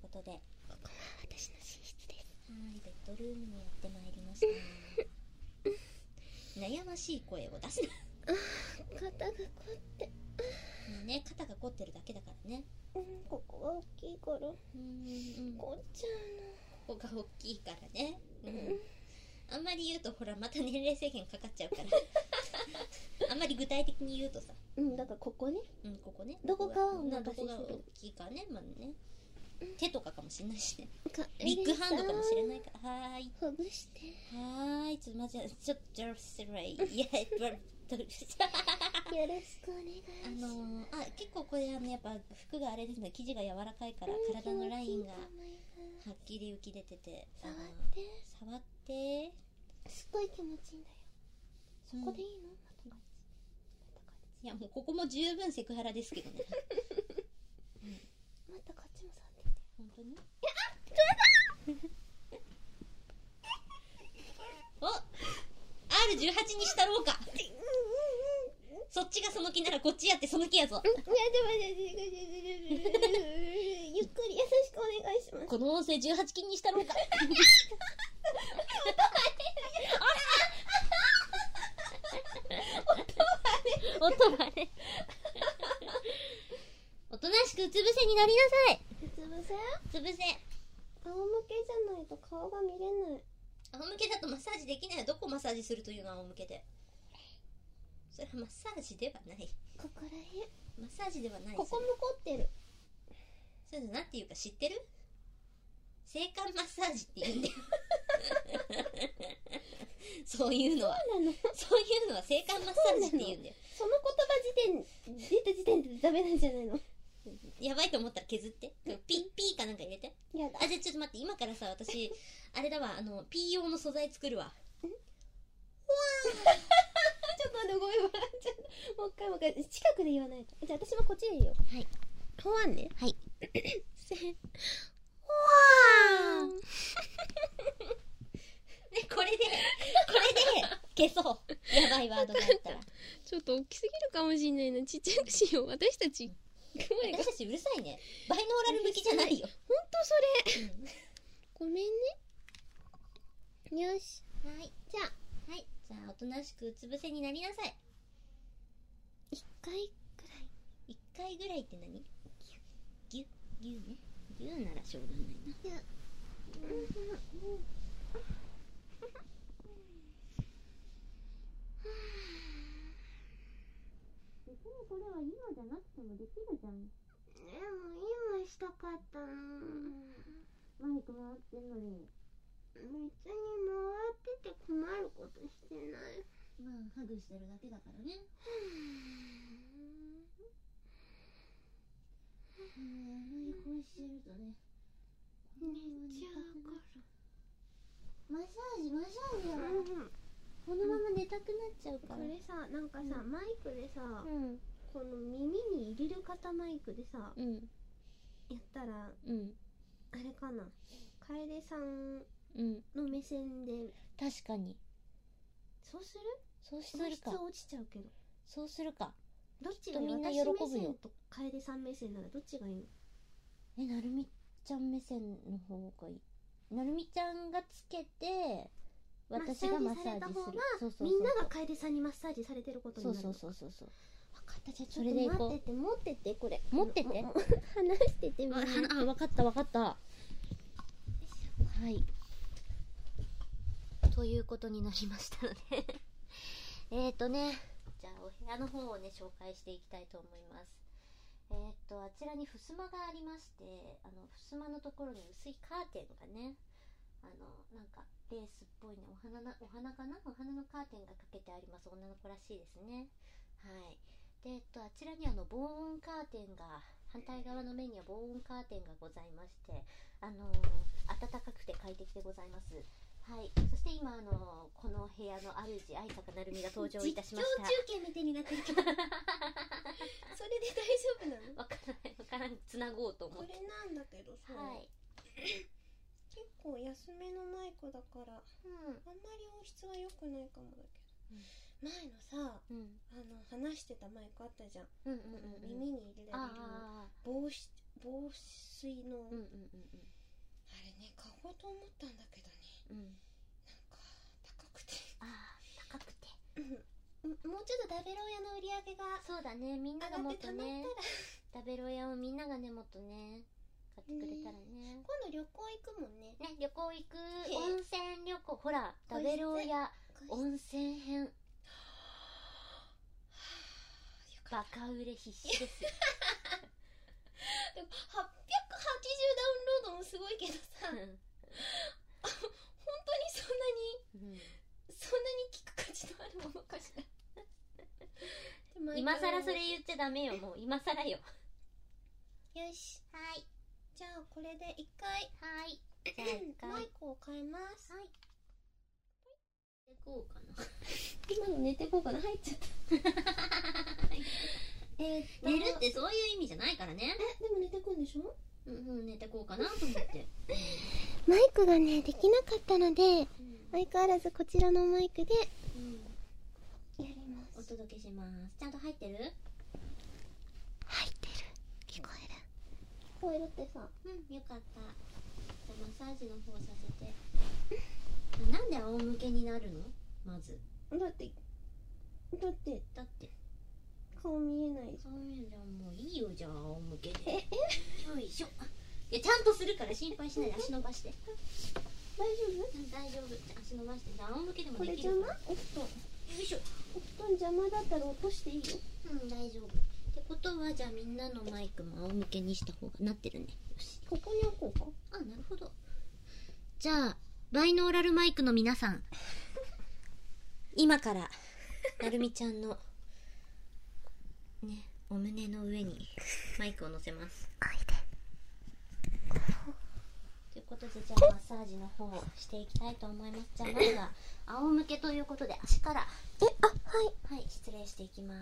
ことで、 ここは私の寝室です。 はい、ベッドルームにやってまいりました。悩ましい声を出すな。 肩が凝って。 ね、肩が凝ってるだけだからね。 ここが大きいから。凝っちゃうの。ここが大きいからね。あんまり言うとほらまた年齢制限かかっちゃうから。あんまり具体的に言うとさ。 だからここね。 ここね。 どこがおどこが大きいかね、まあね。手とかかもしれないしね。ビッグハンドかもしれないから。はーい。 ほぐして。 はーい。ちょっと失礼。よろしくお願いします。結構これやっぱ服があれですね、生地が柔らかいから体のラインがはっきり浮き出てて、触ってすっごい気持ちいいんだよ。そこでいいの？ いやもうここも十分セクハラですけどね。 またこっちも触ってみて。 本当に？お、R18 にしたろうか。そっちがその気ならこっちやってその気やぞ。 ゆっくり優しくお願いします。 この音声18禁にしたろうか。音バレ。おとなしくうつ伏せになりなさい。 うつ伏せ？ うつ伏せ。 仰向けじゃないと顔が見れない。 仰向けだとマッサージできない。どこマッサージするというのは仰向けで。それはマッサージではない。 ここらへん。 マッサージではない。 ここも凝ってる。 それなんていうか知ってる？性感マッサージって言うんだよ。そういうのは。そういうのは性感マッサージって言うんだよ。 その言葉出た時点でダメなんじゃないの？ やばいと思ったら削って。ピーかなんか入れて。 やだ。 じゃあちょっと待って、今からさ、私、あれだわ、ピー用の素材作るわ。 ちょっと待って、ごめん、笑っちゃった。もう一回、近くで言わないと。じゃあ私もこっちでいいよ。 はい。 ほわんね。 はい。 ほわーん。 これで消そう。やばいワードだったら。 ちょっと大きすぎるかもしんないな。ちっちゃくしよう。私たちうるさいね。バイノーラル向きじゃないよ。 ほんとそれ。ごめんね。よし。 はい。じゃあおとなしくうつ伏せになりなさい。 1回ぐらい。 1回ぐらいって何？ギュならしょうがないな。別にこれは今じゃなくてもできるじゃん。 でも今したかったの。 マイク回ってんのに。 別に回ってて困ることしてない。 まあハグしてるだけだからね。あんまりこうしてるとね、 めっちゃわかる。 マッサージだから、このまま寝たくなっちゃうから。 これさ、なんかさ、マイクでさ、この耳に入れる型マイクでさ、やったら、あれかな、楓さんの目線で。 確かに。 そうする？ そうするか。 音質落ちちゃうけど。 そうするか。 どっちがいい？ みんな喜ぶよ。 私目線と楓さん目線ならどっちがいいの？ なるみちゃん目線の方がいい。なるみちゃんがつけて、私がマッサージする。 みんなが楓さんにマッサージされてることになる。 そう。分かった。じゃあちょっと待ってて、持ってて、これ。 持ってて。 離しててみんな。 分かった。はい。ということになりましたので。じゃあお部屋の方をね、紹介していきたいと思います。あちらに襖がありまして、襖のところに薄いカーテンがね、なんかレースっぽいね、お花かな、お花のカーテンがかけてあります。女の子らしいですね。はい。で、あちらに防音カーテンが、反対側の面には防音カーテンがございまして、暖かくて快適でございます。はい。そして今、この部屋の主、相坂成美が登場いたしました。 実況中継みたいになってるけど。それで大丈夫なの？ わからん、つなごうと思って。 これなんだけどさ、はい、結構安めのマイクだから、あんまり音質は良くないかもだけど、前のさ、話してたマイクあったじゃん。耳に入れられる防水水の、 うんうんうんうん、 あれね買おうと思ったんだけどね、うん、なんか高くて、 高くて、 もうちょっとダベロ屋の売り上げが、 そうだね、みんながもっとね、ダベロ屋をみんながねもっとね買ってくれたらね、 今度旅行行くもんね。 ね、旅行行く、温泉旅行、ほらダベロ屋温泉編バカ売れ必至ですよ。 でも880ダウンロードもすごいけどさ、本当にそんなに聞く価値のあるものかしら。 今更それ言っちゃダメよ、もう今更よ。 よし、 はい、 じゃあこれで一回、 はい、じゃあ一回マイクを変えます。 はい、寝てこうかな。 今の寝てこうかな、入っちゃった。 寝るってそういう意味じゃないからね。 でも寝てこうでしょ。 寝てこうかなと思ってマイクがねできなかったので、相変わらずこちらのマイクで、やります。 お届けします。ちゃんと入ってる？ 入ってる。聞こえる。聞こえるってさ。 よかった。じゃあマッサージの方させて。なんで仰向けになるの？まず。 だって顔見えない。 顔見えないじゃん、もういいよ、じゃあ仰向けで。よいしょ。いや、ちゃんとするから心配しないで足伸ばして。 大丈夫？ 大丈夫。足伸ばして。じゃあ仰向けでもこれできる。 邪魔？お布団。 よいしょ。 お布団邪魔だったら落としていいよ。 大丈夫。ってことは、じゃあみんなのマイクも仰向けにした方がなってるね。よし。 ここに置こうか。 なるほど。じゃあ、バイノーラルマイクの皆さん。今から、なるみちゃんの、ね、お胸の上にマイクを乗せます。ということで、じゃあマッサージの方をしていきたいと思います。じゃあまずは仰向けということで足から、はい、失礼していきます。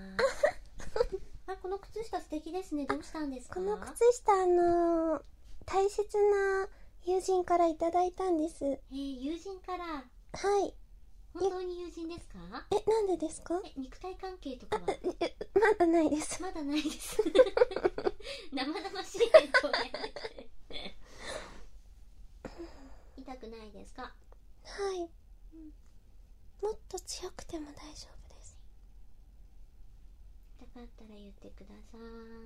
この靴下素敵ですね。どうしたんですか？ この靴下大切な友人からいただいたんです。 友人から？ はい。 本当に友人ですか？ なんでですか？ 肉体関係とかは？ まだないです。 まだないです。生々しいですよね。痛くないですか？ はい、もっと強くても大丈夫です。 痛かったら言ってください。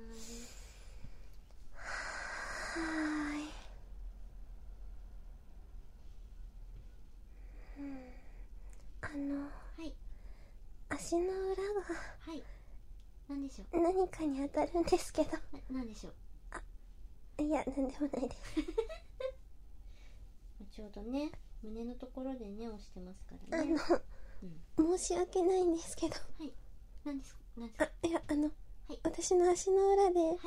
はい。 足の裏が、 はい。何でしょう？ 何かに当たるんですけど。 何でしょう？ いや、なんでもないです。 ちょうどね、胸のところでね、押してますからね。 申し訳ないんですけど。 はい。何ですか？ いや、私の足の裏で、 はい。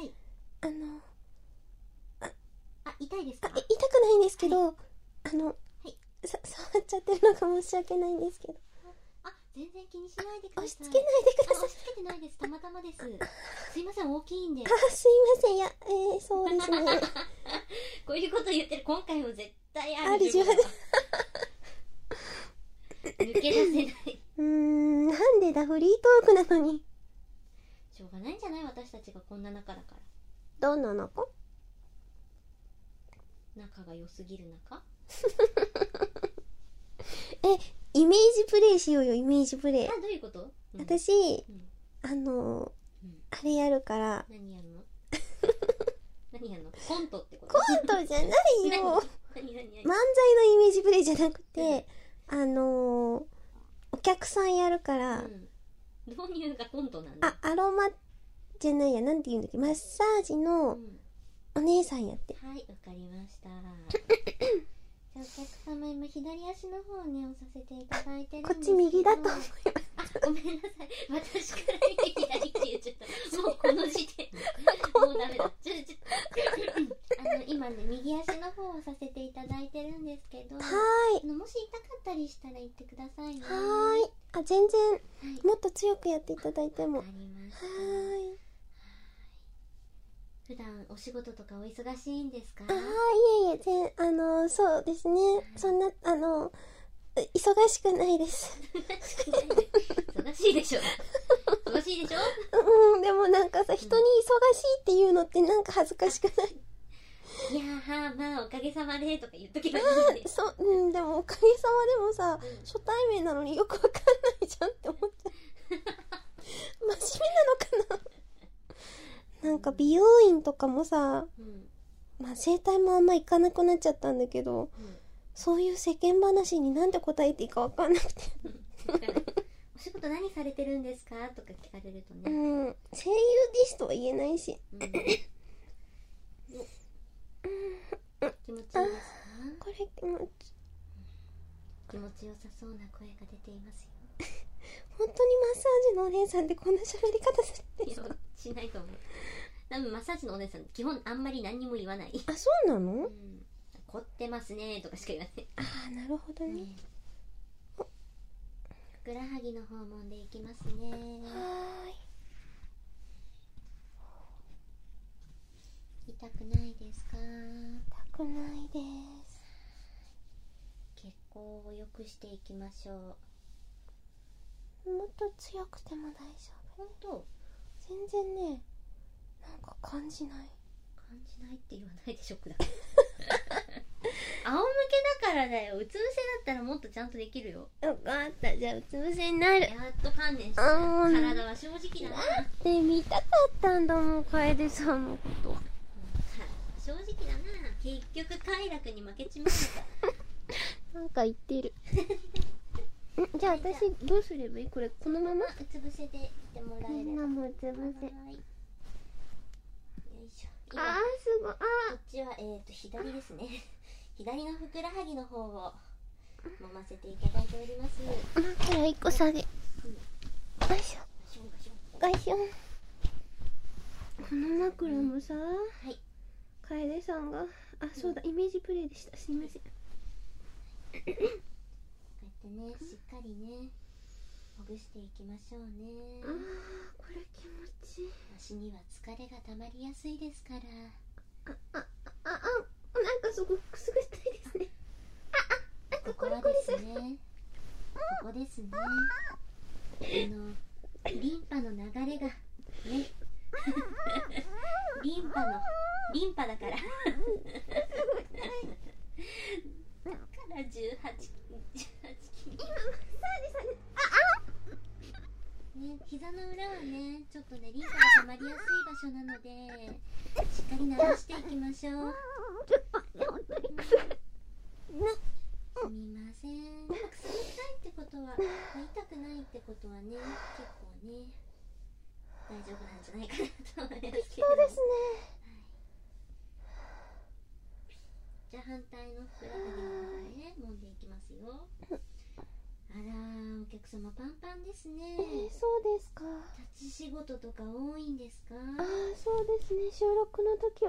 痛いですか？ 痛くないんですけど、触っちゃってるのが申し訳ないんですけど。 全然気にしないでください。 押し付けないでください。 押し付けてないです。たまたまです。すいません、大きいんで。 すいません。いや、そうですね。 こういうこと言ってる今回も絶対ある自分で。 抜け出せない。 なんでだ、フリートークなのに。 しょうがないんじゃない？私たちがこんな仲だから。 どんな仲？ 仲が良すぎる仲？ イメージプレイしようよ、イメージプレイ。 どういうこと？ 私、あれやるから。 何やるの？何やるの？コントってこと？ コントじゃないよ。漫才のイメージプレイじゃなくて、お客さんやるから。 導入がコントなんだ。 アロマじゃないや、なんて言うんだっけ、マッサージのお姉さんやって。 はい、わかりました。お客様、今左足の方をね、押させていただいてるんですけど。 こっち右だと思います。 ごめんなさい。私から見て左って言っちゃった。もうこの時点。もうダメだ。今ね、右足の方をさせていただいてるんですけど。もし痛かったりしたら言ってくださいね。 全然、もっと強くやっていただいても。 わかりました。普段お仕事とかお忙しいんですか？いえ、そうですね。そんな、忙しくないです。 忙しいでしょ？忙しいでしょ？ でもなんかさ、人に忙しいっていうのってなんか恥ずかしくない？ いやーまあおかげさまでとか言っとけばいいね。 でもおかげさまでもさ、初対面なのによくわかんないじゃんって思っちゃう。真面目なのかな。なんか美容院とかもさ、まあ整体もあんま行かなくなっちゃったんだけど、そういう世間話になんて答えていいかわかんなくて。 お仕事何されてるんですかとか聞かれるとね。 声優ですとは言えないし。 気持ちいいですか？ これ気持ちよさそうな声が出ていますよ。 本当にマッサージのお姉さんってこんな喋り方するんですか？ しないと思う。多分マッサージのお姉さん基本あんまり何にも言わない。 あ、そうなの？ 凝ってますねとかしか言わない。 ああ、なるほどね。 ふくらはぎの訪問でいきますね。はーい。痛くないですか？ 痛くないです。 血行を良くしていきましょう。 もっと強くても大丈夫。 本当？ 全然ね、なんか感じない。 感じないって言わないでショックだ。仰向けだからだよ。うつ伏せだったらもっとちゃんとできるよ。 よかった。じゃあうつ伏せになる。 やっと観念した。体は正直だな。 だって見たかったんだもん、楓さんのこと。 正直だな。結局快楽に負けちまうか。なんか言ってる。じゃあ私どうすればいい？これこのままうつ伏せでいてもらえれば。 みんなもうつ伏せ。 よいしょ。 すごい。 こっちは左ですね。左のふくらはぎの方を揉ませていただいております。 枕1個下げ。よいしょ。よいしょ。この枕もさ、楓さんが、そうだ、イメージプレイでした。すいません。こうやってね、しっかりね、ほぐしていきましょうね。 これ気持ちいい。 足には疲れがたまりやすいですから。 なんかすごくくすぐったいですね。 ここはですね、ここですね。リンパの流れがね、リンパだから。だから18キロ。 今マッサージされね、膝の裏はね、ちょっとね、リンパが溜まりやすい場所なので、しっかり流していきましょう。 ちょっとね、本当にくすぐすみません。でもくすぐったいってことは、痛くないってことはね、結構ね、大丈夫なんじゃないかなと思いますけど。 そうですね。 じゃあ反対のふくらはぎの方ね、揉んでいきますよ。あらー、お客様パンパンですね。 そうですか。 立ち仕事とか多いんですか？ そうですね。収録の時は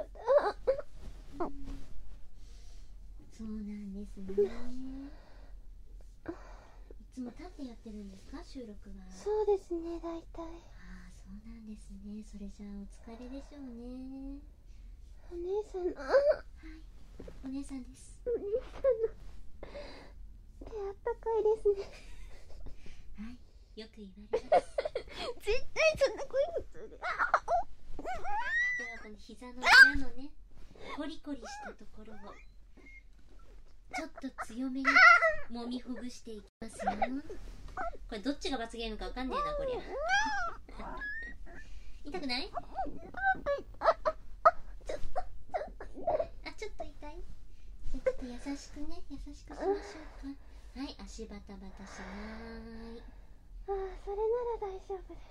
そうなんですね。いつも立ってやってるんですか、収録は？ そうですね、大体。 そうなんですね。それじゃあお疲れでしょうね。 お姉さんのお姉さんです。 お姉さんの手あったかいですね。 はい、よく言われます。 絶対そんな声普通で。ではこの膝の裏のね、コリコリしたところをちょっと強めに揉みほぐしていきますよ。これどっちが罰ゲームかわかんねえな、こりゃ。痛くない？ちょっと痛い？じゃあちょっと優しくね、優しくしましょうか。はい、足バタバタしない。 それなら大丈夫です。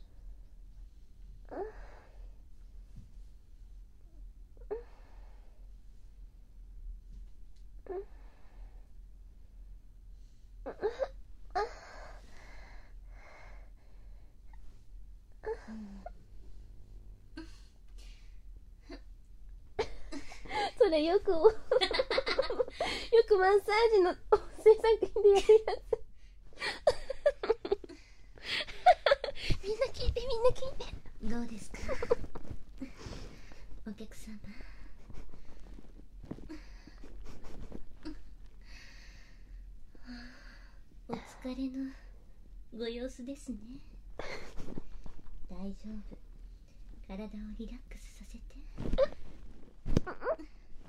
それよくマッサージの制作品でやるやつ。みんな聞いて、みんな聞いて。 どうですかお客様。お疲れのご様子ですね。大丈夫。体をリラックスさせて。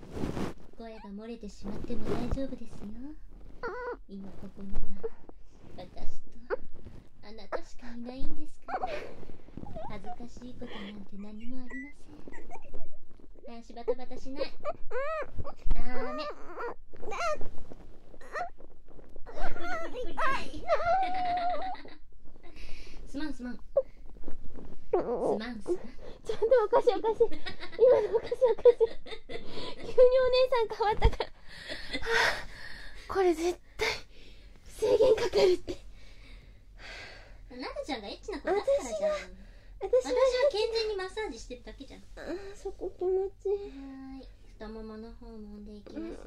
漏れてしまっても大丈夫ですよ。今ここには私とあなたしかいないんですから。恥ずかしいことなんて何もありません。足バタバタしない。ダメ。すまんすまん。ちょっとおかしいおかしい。今のおかしいおかしい。急にお姉さん変わったから。これ絶対制限かかるって。ななちゃんがエッチな子だからじゃん。私は健全にマッサージしてるだけじゃん。 そこ気持ちいい。 はい、太ももの方揉んでいきますよ。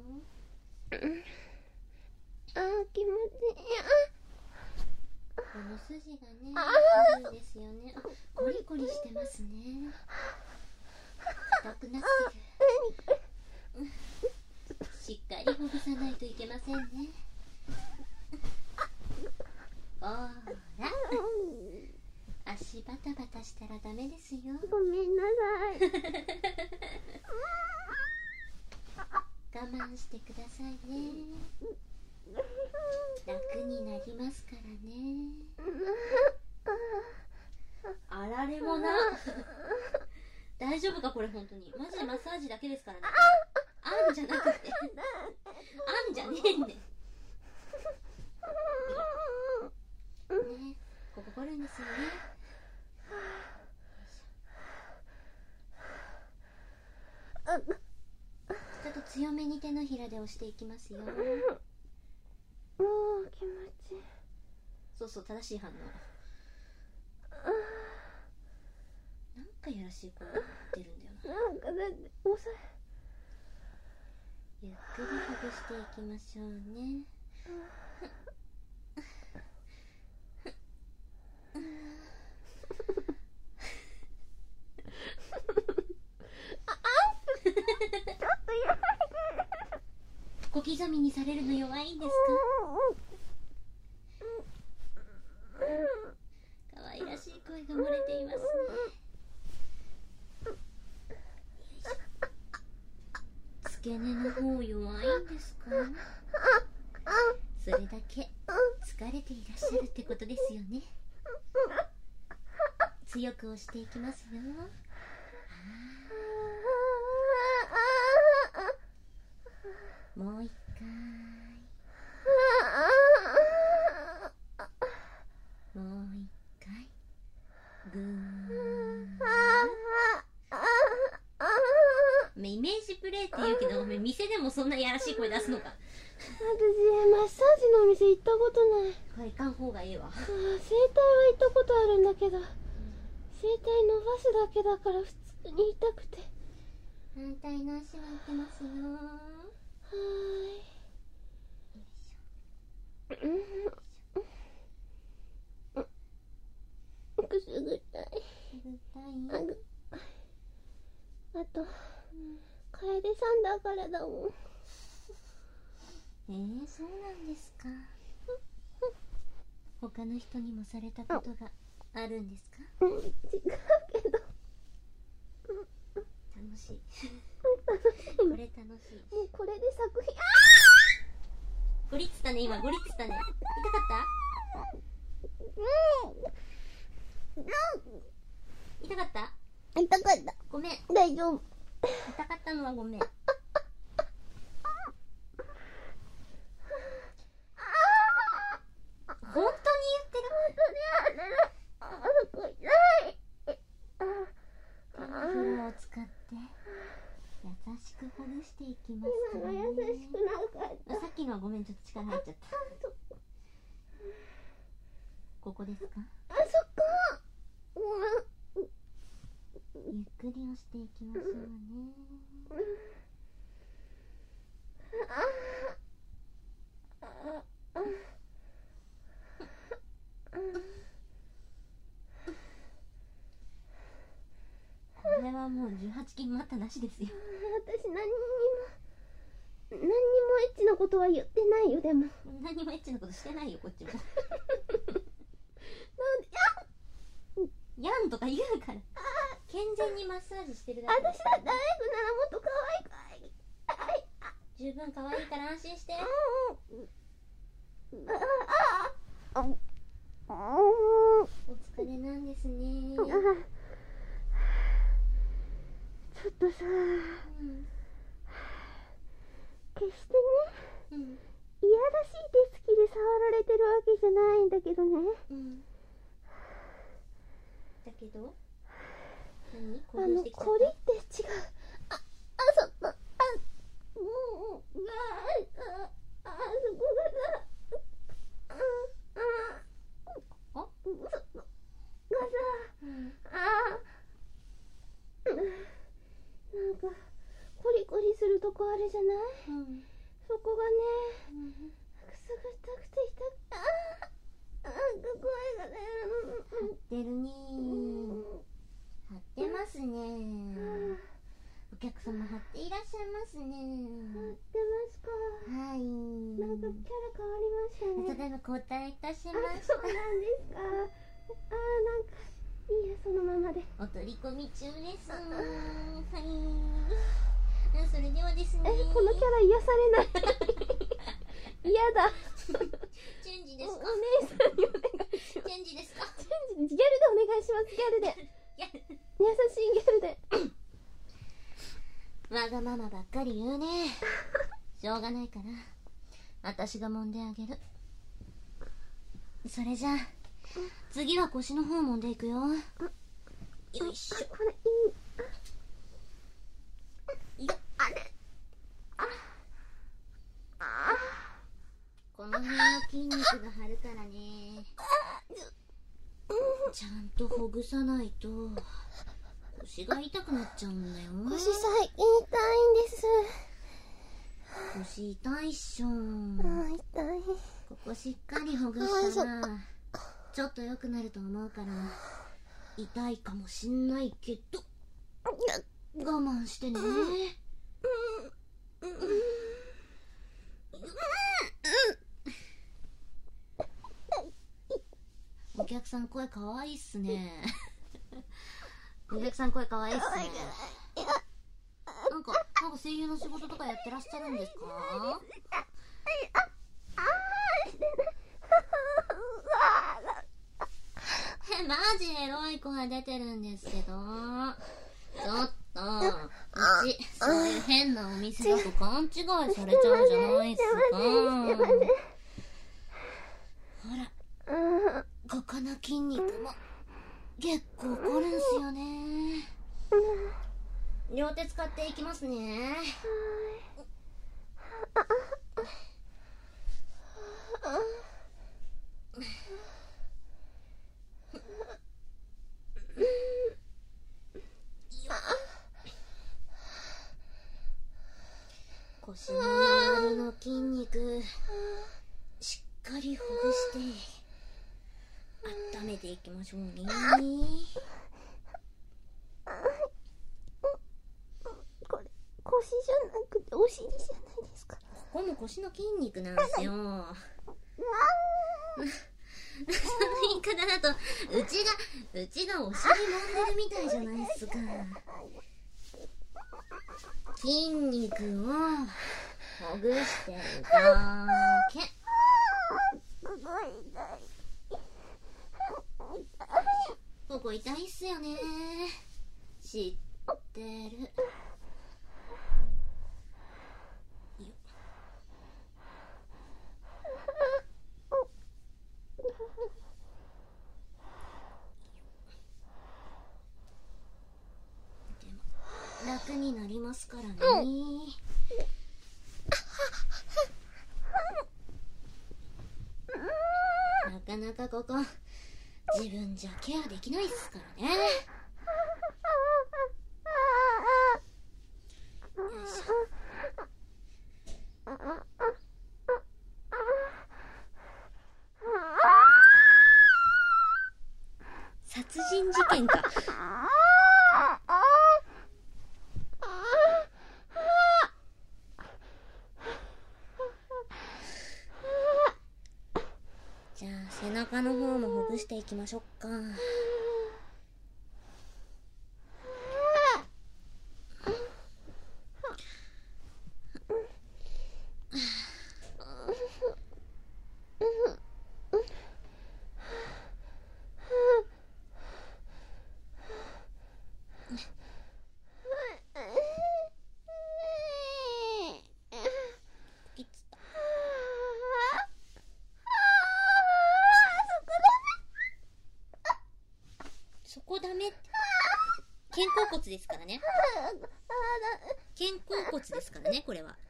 気持ちいい。 この筋がね、いいですよね。コリコリしてますね。痛くなってる。しっかりほぐさないといけませんね。ほら、足バタバタしたらダメですよ。 ごめんなさい。 我慢してくださいね。楽になりますからね。あられもな。大丈夫かこれ本当に。マジでマッサージだけですからね。あんじゃなくて。あんじゃねえんで。ね、ここ凝るんですよね。ちょっと強めに手のひらで押していきますよ。 気持ちいい。 そうそう、正しい反応。なんかやらしい声が出るんだよな。 なんかだって押さゆっくりほぐしていきましょうね。小刻みにされるの弱いんですか？可愛らしい声が漏れていますね。付け根の方弱いんですか？それだけ疲れていらっしゃるってことですよね。強く押していきますよ。もう一回。もう一回。ぐーん。イメージプレイって言うけど、お前店でもそんなやらしい声出すのか。 私マッサージのお店行ったことない。 これ行かん方がええわ。 整体は行ったことあるんだけど、整体伸ばすだけだから普通に痛くて。 反対の足は行きますよ。 くすぐったい。あと、楓さんだからだもん。 そうなんですか。他の人にもされたことがあるんですか？ 違うけど。 楽しい。これ楽しい。 もうこれで作品。 ゴリッつったね、今ゴリッつったね。痛かった？痛かった？ 痛かった。 ごめん。 大丈夫。 痛かったのはごめん。本当に言ってる？ 本当に痛い。 手のひらを使って優しくほぐしていきますからね。 今の優しくなかった。 さっきのはごめん、ちょっと力入っちゃった。ここですか？ あそこ。 ゆっくり押していきましょうね。これはもう18禁待ったなしですよ。 私何にもエッチなことは言ってないよ。でも何もエッチなことしてないよ、こっちも。やんとか言うから。健全にマッサージしてるだけ。 私だってアイクならもっと可愛い。 十分可愛いから安心して。お疲れなんですね。 ちょっとさ、決してね、いやらしい手つきで触られてるわけじゃないんだけどね。 だけど何？ コリって違う。そこがさ、なんかコリコリするとこあるじゃない、そこがね、くすぐったくて痛くて、声がね、 張ってるね張ってますね。お客様張っていらっしゃいますね。 張ってますか。 はい。 なんかキャラ変わりましたね。 ただいま交代いたしました。 そうなんですか。なんかいいや、そのままで。 お取り込み中です。はい。それではですね。 このキャラ癒されない。嫌だ。 チェンジですか。 お姉さんにお願いします。 チェンジですか。 ギャルでお願いします。ギャルで。優しいギャルで。 わがままばっかり言うね。しょうがないから私が揉んであげる。それじゃあ次は腰の方揉んでいくよ。よいしょ。 これいい。 この辺の筋肉が張るからね。ちゃんとほぐさないと腰が痛くなっちゃうんだよ。 腰痛いんです。 腰痛いっしょ。 痛い。 ここしっかりほぐしたらちょっと良くなると思うから、痛いかもしんないけど我慢してね。お客さん声かわいいっすね。お客さん声かわいいっすね。なんか声優の仕事とかやってらっしゃるんですか？マジエロい声出てるんですけど。ちょっとうちそういう変なお店だと勘違いされちゃうじゃないっすか。ほらここの筋肉も結構凝るんすよね。両手使っていきますね。腰の周りの筋肉しっかりほぐして温めていきましょうね。 これ腰じゃなくてお尻じゃないですか。 ここも腰の筋肉なんですよ。その言い方だとうちがお尻揉んでるみたいじゃないっすか。筋肉をほぐしてるだけ。 すごい痛い。 ここ痛いっすよね。知ってる。楽になりますからね。なかなかここ自分じゃケアできないっすからね。よいしょ。殺人事件か。じゃあ背中の方もほぐしていきましょうか。 ですからね。肩甲骨ですからね、これは。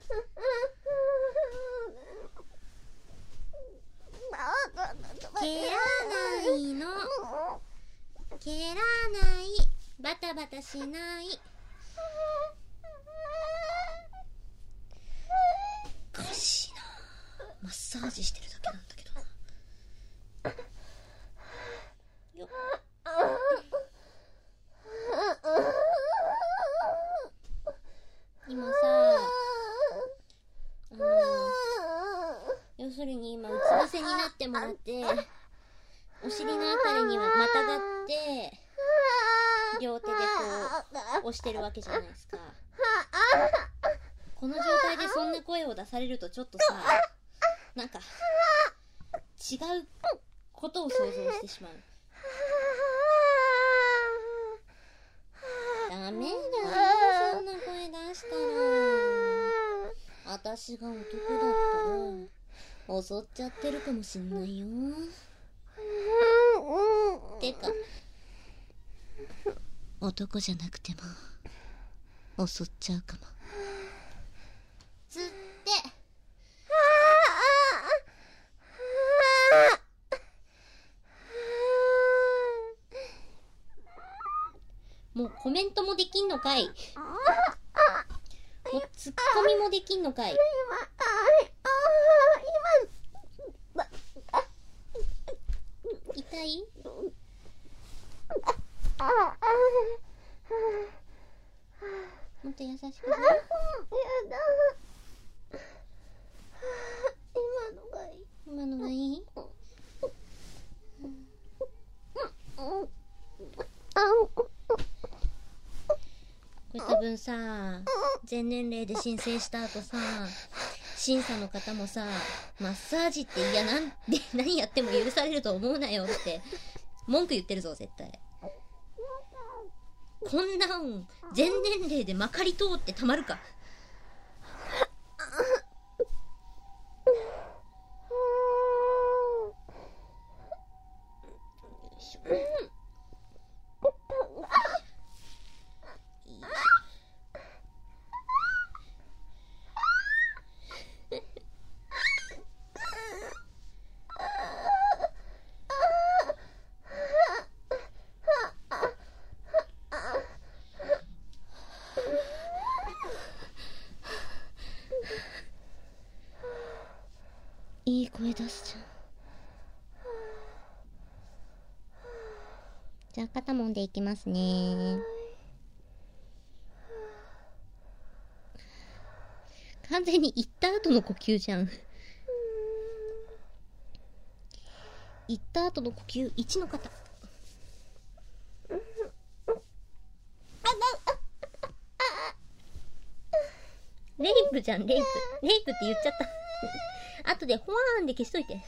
蹴らないの。蹴らない。バタバタしない。おかしいな。マッサージしてるだけなんだけどな。よっ。今さ、要するに今うつ伏せになってもらって、お尻のあたりにはまたがって両手でこう押してるわけじゃないですか。この状態でそんな声を出されるとちょっとさ、なんか違うことを想像してしまう。ダメだよ、そんな声出したら。私が男だったら襲っちゃってるかもしんないよ。てか男じゃなくても襲っちゃうかも。つってもうコメントもできんのかい。もうツッコミもできんのかい。痛い？もっと優しくする？やだ。今のがいい？これ多分さ、全年齢で申請した後さ、審査の方もさ、マッサージっていやなんで何やっても許されると思うなよって文句言ってるぞ絶対。こんなん全年齢でまかり通ってたまるか。いい声出すじゃん。じゃあ肩もんでいきますね。完全に行った後の呼吸じゃん。行った後の呼吸1の方。レイプじゃん、レイプ。レイプって言っちゃった。後でホワーンで消しといて。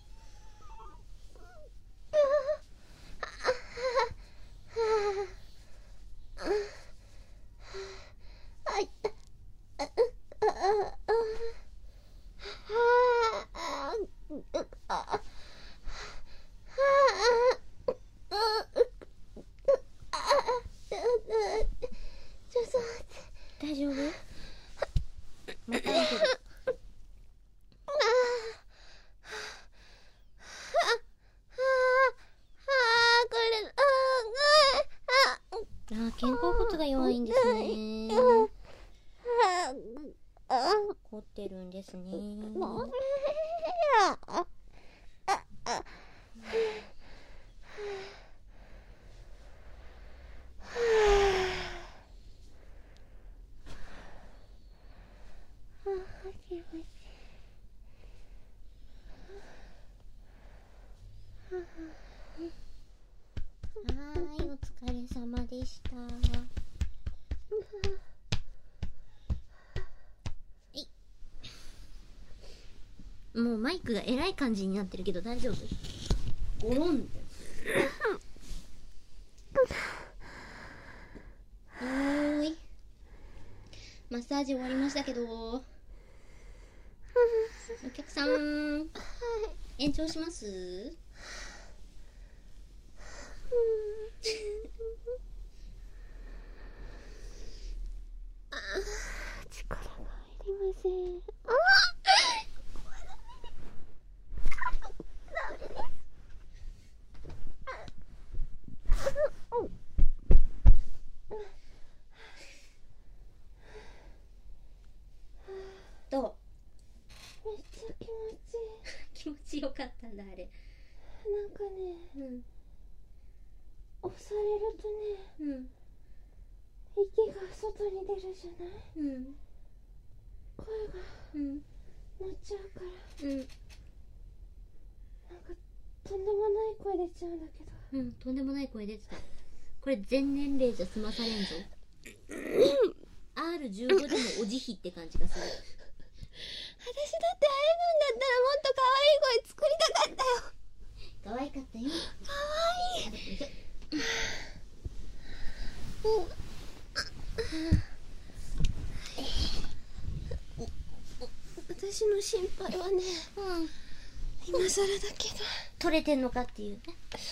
大丈夫？また見てる。肩甲骨が弱いんですね。凝ってるんですね。お疲れ様でした。もうマイクがえらい感じになってるけど大丈夫？ゴロン。マッサージ終わりましたけど、お客さん延長します？ あどう？ めっちゃ気持ちいい。 気持ちよかったんだ、あれ。 なんかね、押されるとね、息が外に出るじゃない？声が乗っちゃうから、なんかとんでもない声出ちゃうんだけど。 とんでもない声出てた。これ全年齢じゃ済まされんぞ。R15 でもお慈悲って感じがする。 私だってああいうのだったらもっと可愛い声作りたかったよ。 可愛かったよ。 可愛い。私の心配はね、今更だけど取れてんのかっていうね。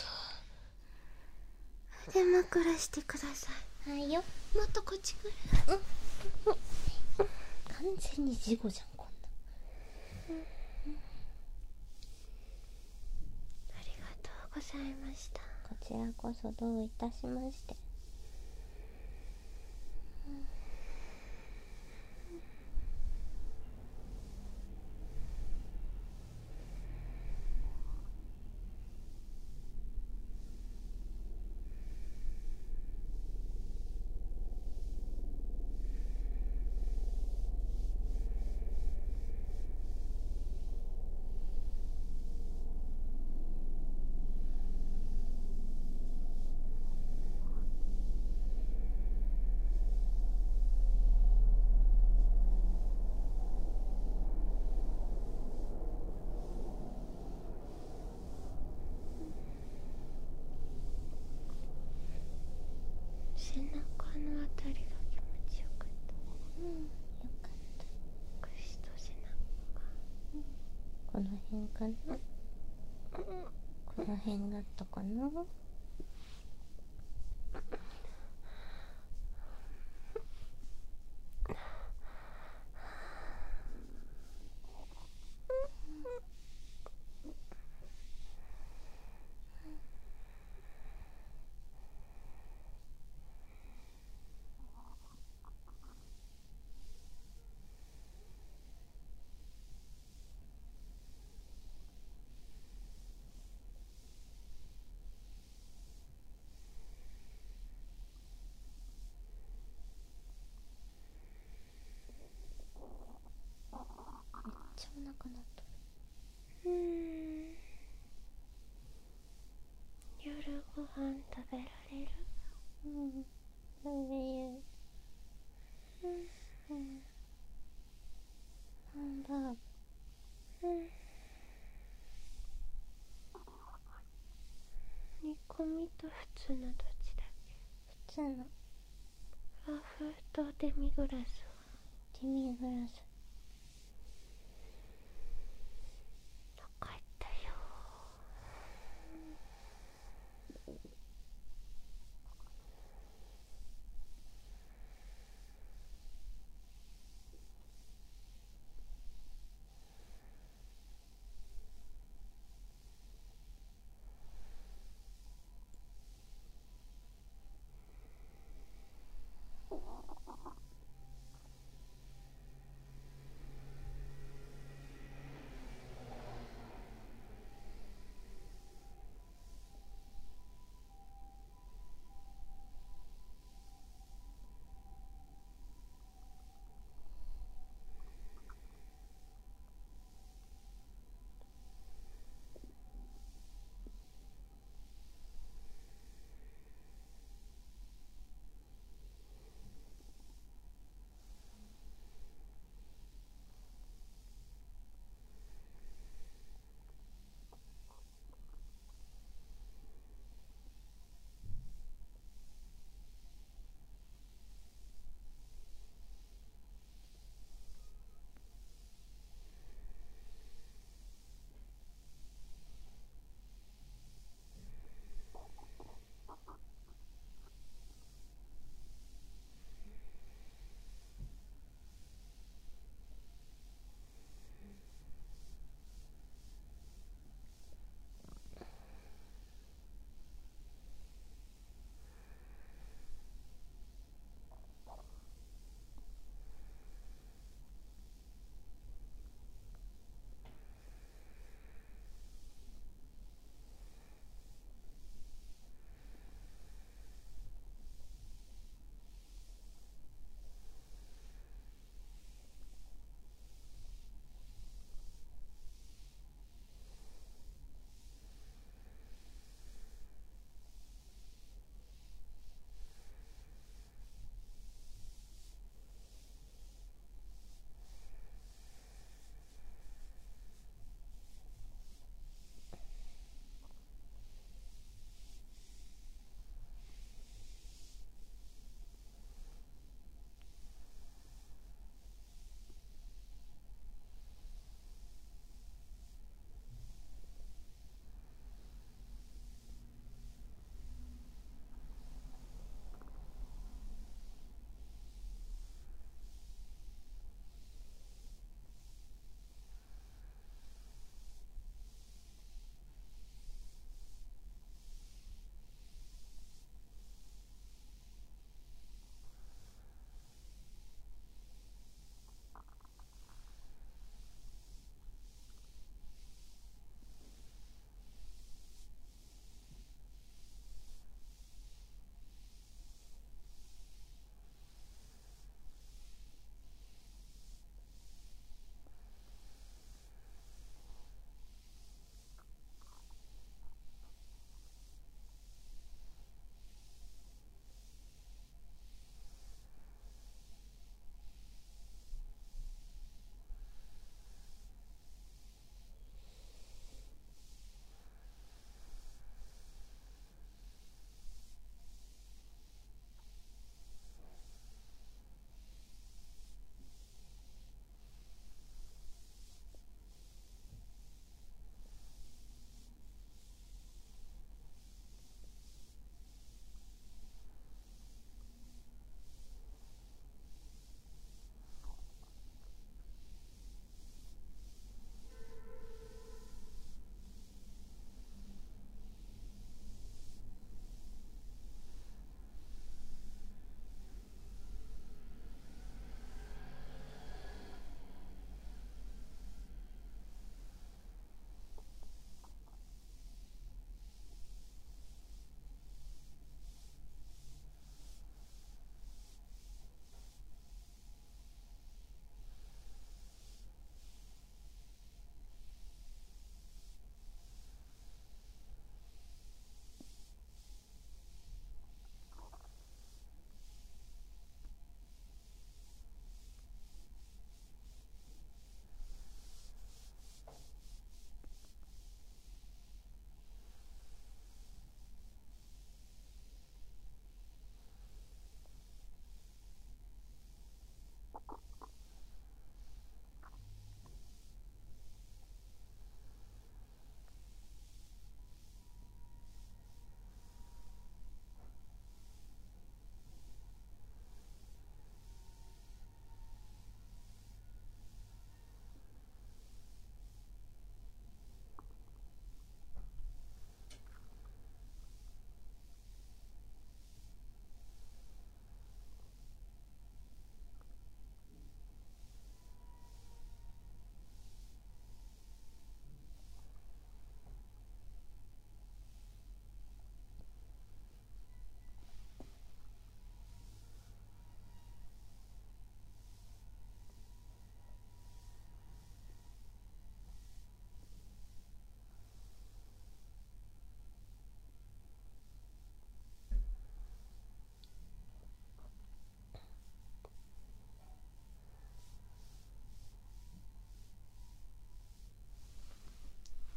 そうで、枕してください。 はいよ。 もっとこっち来る。 完全に事故じゃん、こんな。 ありがとうございました。 こちらこそどういたしまして。 背中のあたりが気持ちよかった。 よかった。 腰と背中が、 この辺かな。この辺だったかな。めっちゃお腹鳴っとる。 夜ご飯食べられる？ 食べれる。ハンバーグ。 煮込みと普通のどっちだっ普通の。 け？和風とデミグラスは？ デミグラス。 分かったよ。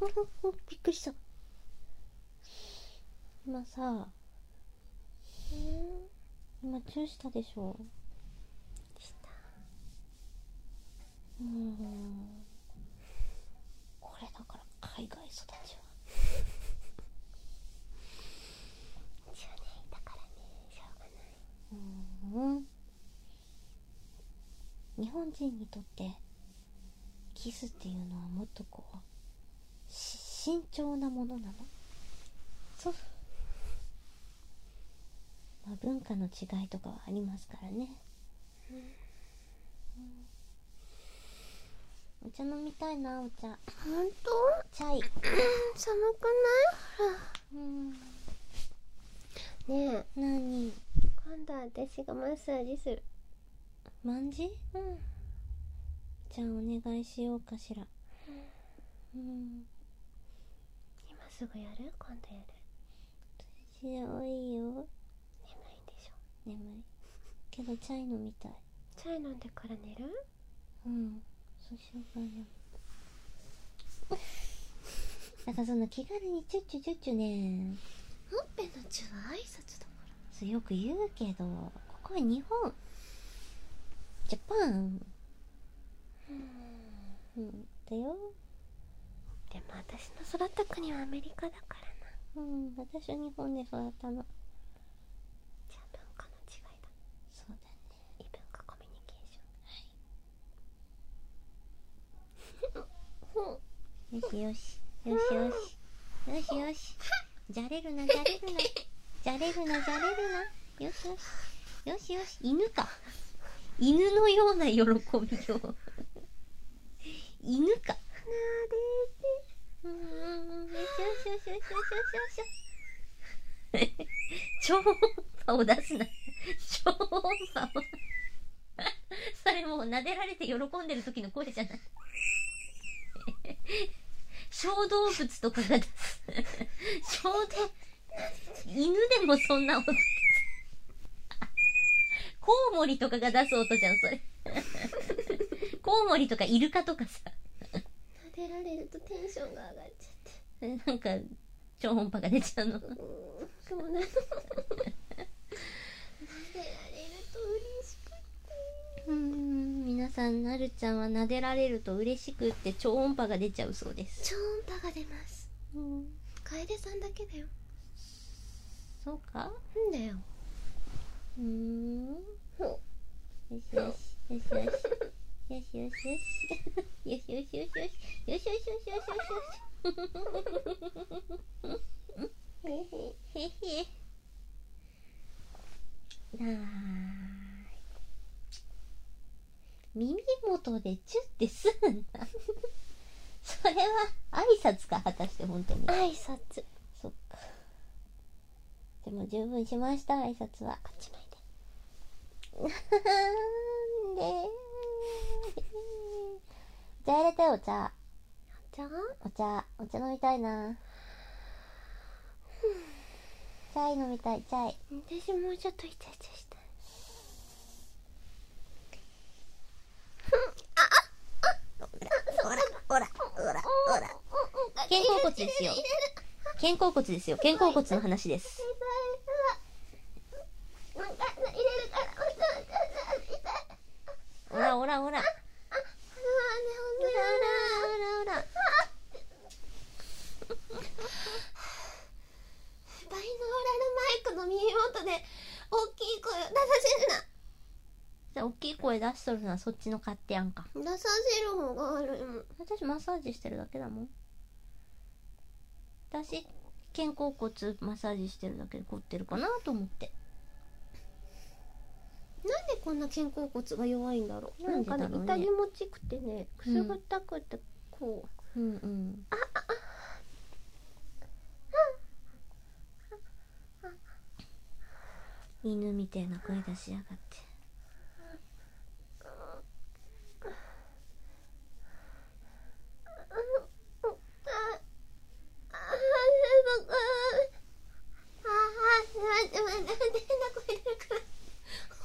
びっくりした。今さ、今チューしたでしょ。した。これだから海外育ちは。10年だからね、しょうがない。日本人にとってキスっていうのはもっとこう慎重なものなの。そう。まあ、文化の違いとかはありますからね。お茶飲みたいな、お茶。ほんと？チャイ。寒くない？ねえ。何？今度は私がマッサージする。マンジ？じゃあお願いしようかしら。今すぐやる？今度やる？私はいいよ。眠いでしょ？眠い。けどチャイ飲みたい。チャイ飲んでから寝る？そうしようかな。だからそんな気軽にチュッチュチュッチュね。ほっぺのチュは挨拶だから。そうよく言うけど、ここは日本。ジャパン。だよ。でも私の育った国はアメリカだからな。私は日本で育ったの。じゃあ文化の違いだ。そうだね。異文化コミュニケーション。よしよし。よしよし。よしよし。じゃれるな、じゃれるな。じゃれるな、じゃれるな。よしよし。よしよし。犬か。犬のような喜びを。犬か。なでて。よしよしよしよしよしよしよし。超音波を出すな。超音波を。それもう撫でられて喜んでる時の声じゃない。小動物とかが出す。犬でもそんな音。コウモリとかが出す音じゃん、それ。コウモリとかイルカとかさ。撫でられるとテンションが上がっちゃって。なんか、超音波が出ちゃうの。そうなの。撫でられると嬉しくって。皆さん、なるちゃんは撫でられると嬉しくって超音波が出ちゃうそうです。超音波が出ます。楓さんだけだよ。そうか？んだよ。よしよし。よしよし。よしよしよし。よしよしよしよし。よしよしよしよしよし。へへ。耳元でチュってすんだ。それは挨拶か、果たして本当に。挨拶。そっか。でも十分しました、挨拶は。こっち向いて。なんでじゃあ入れて、お茶。お茶飲みたいな。チャイ飲みたい、チャイ。私もうちょっとイチャイチャしたい。ほら。肩甲骨ですよ。肩甲骨ですよ。肩甲骨の話です。ほら。バイノーラルマイクの耳元で大きい声を出させるな。じゃあ大きい声出しとるのはそっちの勝手やんか。出させる方が悪いもん。私マッサージしてるだけだもん。私肩甲骨マッサージしてるだけで凝ってるかなと思って。なんでこんな肩甲骨が弱いんだろう。なんかね、痛気持ちくてね、くすぐったくてこう。犬みたいな声出しやがって。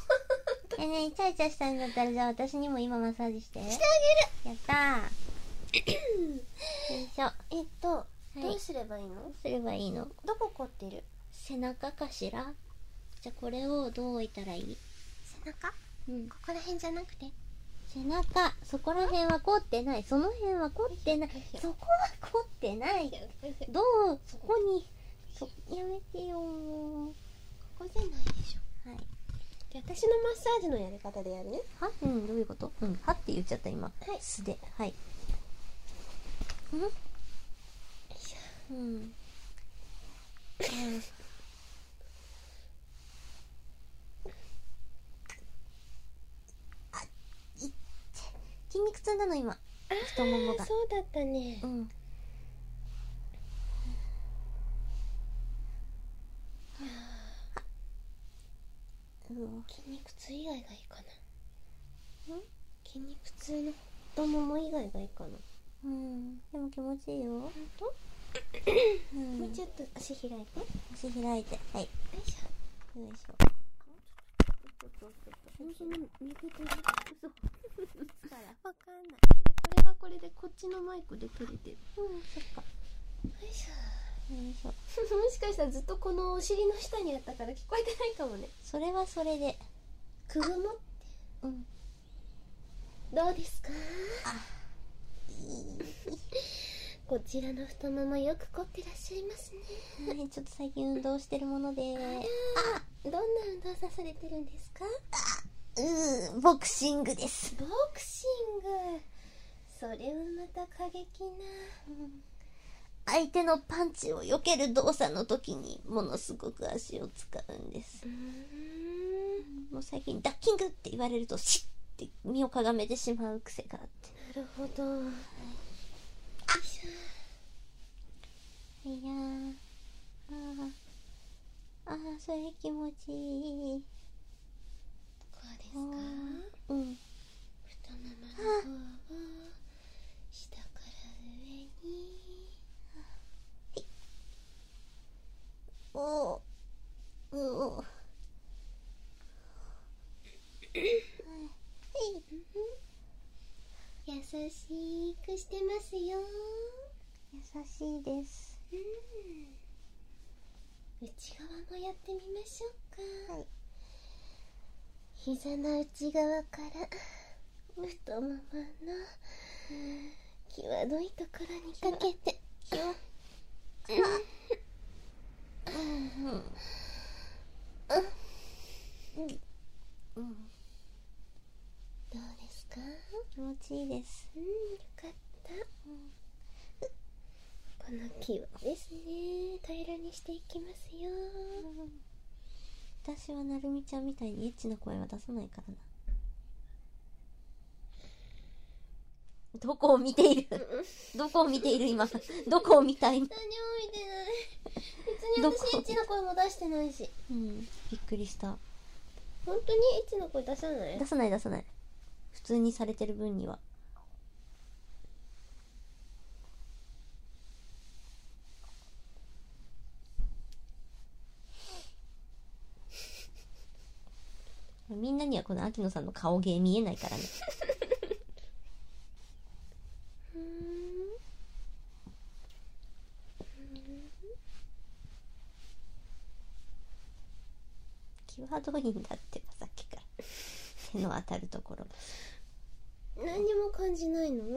ねえ、イチャイチャしたんだったら、じゃあ私にも今マッサージして。してあげる。やったいしょ。 どうすればいいの？ どうすればいいの？ どこ凝ってる？ 背中かしら？じゃあこれをどう置いたらいい？ 背中？ うん。 ここら辺じゃなくて。 背中、そこら辺は凝ってない。その辺は凝ってない。そこは凝ってない。どう？そこに。やめてよー。 ここじゃないでしょ。はい。で、私のマッサージのやり方でやるね。 は？うん、どういうこと？うん、はって言っちゃった今。はい。素で。はい。うん？よいしょ。うん。筋肉痛なの今。太ももが。 そうだったね。 うん。 筋肉痛以外がいいかな。筋肉痛の太もも以外がいいかな。 うん。でも気持ちいいよ。 ほんと？もうちょっと足開いて。 足開いて。はい。よいしょ。 よいしょ。 わかんない。これはこれでこっちのマイクで撮れてる。 そっか。 よいしょ。 よいしょ。 もしかしたらずっとこのお尻の下にあったから聞こえてないかもね。 それはそれで。 くぐもって。 うん。 どうですか？こちらの太ももよく凝ってらっしゃいますね。 はい、ちょっと最近運動してるもので。 どんな運動さされてるんですか？ ボクシングです。 ボクシング。それはまた過激な。 相手のパンチを避ける動作の時にものすごく足を使うんです。もう最近ダッキングって言われるとシッって身をかがめてしまう癖があって。 なるほど。はい、 いやー、それ気持ちいい。 こうですか？ うん。 太ももの方を下から上に。 おお。 優しくしてますよ。 優しいです。 内側もやってみましょうか。 はい。 膝の内側から太ももの際どいところにかけて。どうですか？ 気持ちいいです。 よかった。この際ですね、平らにしていきますよ。 私はなるみちゃんみたいにエッチな声は出さないからな。どこを見ている？どこを見ている今？どこを見たい？何も見てない。別に私エッチな声も出してないし。 びっくりした。 本当にエッチな声出さない？ 出さない出さない。普通にされてる分には。みんなにはこの秋野さんの顔芸見えないからね。際どいんだってば、さっきから手の当たるところが。 何にも感じないの？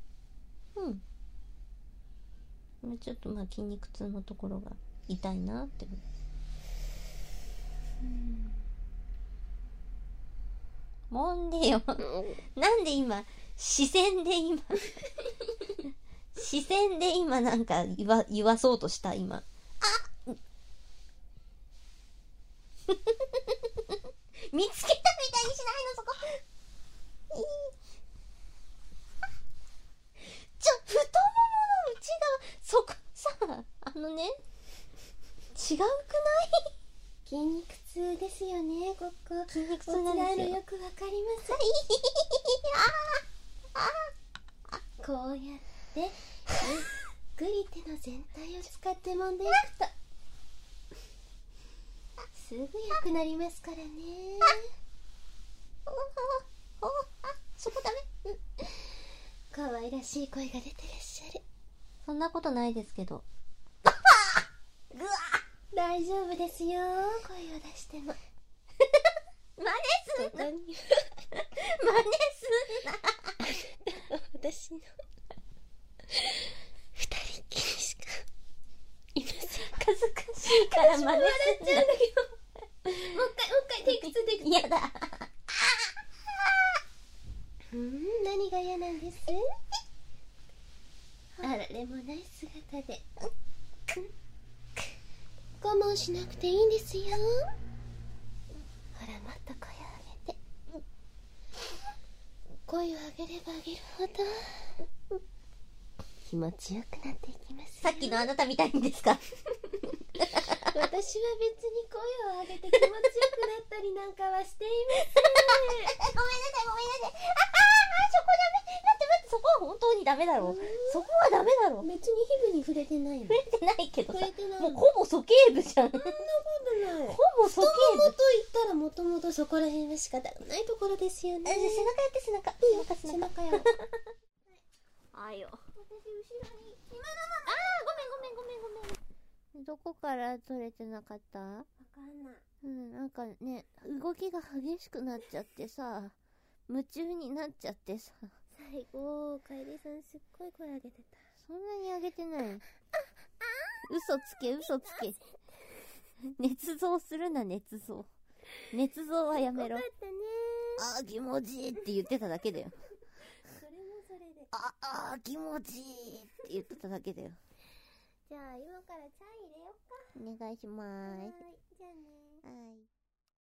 ちょっと筋肉痛のところが痛いなって思う。もんでよ。なんで今視線で今なんか言わそうとした今。見つけたみたいにしないの、そこ。太ももの内側、そこさ、違うくない？ 筋肉痛ですよね、ここ。 筋肉痛なんですよ。 よくわかります。こうやってゆっくり手の全体を使って揉んでいくとすぐ良くなりますからね。 そこダメ。 こ可愛らしい声が出てらっしゃる。 そんなことないですけど。 ぐわ大丈夫ですよ、声を出しても。 真似すんな真似すんな私の二人っきりしかいません。 恥ずかしいから真似すんな。 笑っちゃうんだけど。もう一回、テイク2、テイク2。 やだ。 何が嫌なんです？あられもない姿で。我慢しなくていいんですよ。ほら、もっと声を上げて。声を上げれば上げるほど気持ちよくなっていきますよ。 さっきのあなたみたいにですか？ 私は別に声を上げて気持ちよくなったりなんかはしていません。 ごめんなさい、ごめんなさい。そこダメ。待って、そこは本当にダメだろ。そこはダメだろ。 別に皮膚に触れてないの。 触れてないけどさ。 触れてないもうほぼ鼠径部じゃん。 そんなことない。 ほぼ鼠径部。 太ももと言ったらもともとそこら辺は仕方がないところですよね。 背中やって、背中。 背中やろ。 あよ。 私後ろに今のごめん。どこから取れてなかった？ わかんない。 なんかね、動きが激しくなっちゃってさ、夢中になっちゃってさ。 最後、楓さんすっごい声上げてた。 そんなに上げてない。嘘つけ。捏造するな、捏造。捏造はやめろ。 よかったね。 あー気持ちいいって言ってただけだよ。 それもそれで。 あー気持ちいいって言ってただけだよ。 じゃあ今からチャイ入れよっか。 お願いしまーす。 じゃあね。 はい。